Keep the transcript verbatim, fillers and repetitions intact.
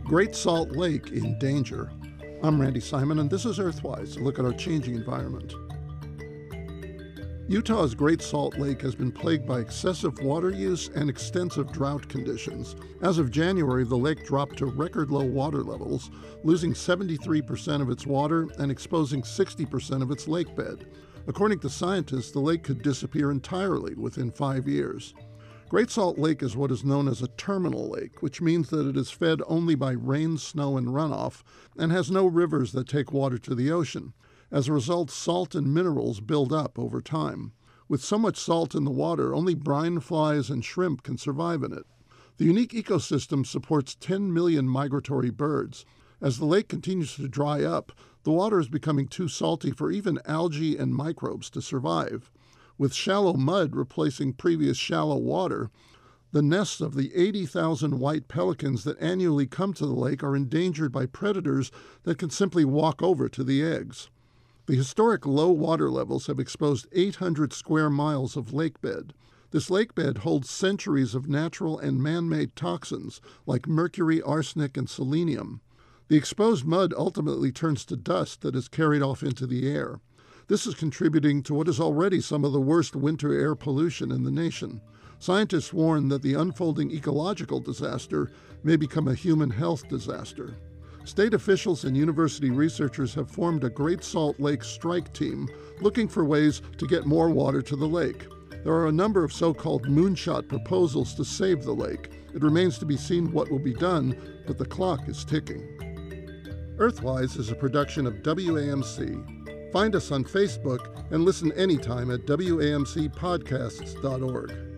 Great Salt Lake in danger. I'm Randy Simon, and this is Earthwise, a look at our changing environment. Utah's Great Salt Lake has been plagued by excessive water use and extensive drought conditions. As of January, the lake dropped to record low water levels, losing seventy-three percent of its water and exposing sixty percent of its lake bed. According to scientists, the lake could disappear entirely within five years. Great Salt Lake is what is known as a terminal lake, which means that it is fed only by rain, snow, and runoff, and has no rivers that take water to the ocean. As a result, salt and minerals build up over time. With so much salt in the water, only brine flies and shrimp can survive in it. The unique ecosystem supports ten million migratory birds. As the lake continues to dry up, the water is becoming too salty for even algae and microbes to survive. With shallow mud replacing previous shallow water, the nests of the eighty thousand white pelicans that annually come to the lake are endangered by predators that can simply walk over to the eggs. The historic low water levels have exposed eight hundred square miles of lake bed. This lake bed holds centuries of natural and man-made toxins like mercury, arsenic, and selenium. The exposed mud ultimately turns to dust that is carried off into the air. This is contributing to what is already some of the worst winter air pollution in the nation. Scientists warn that the unfolding ecological disaster may become a human health disaster. State officials and university researchers have formed a Great Salt Lake strike team looking for ways to get more water to the lake. There are a number of so-called moonshot proposals to save the lake. It remains to be seen what will be done, but the clock is ticking. Earthwise is a production of W A M C. Find us on Facebook and listen anytime at W A M C podcasts dot org.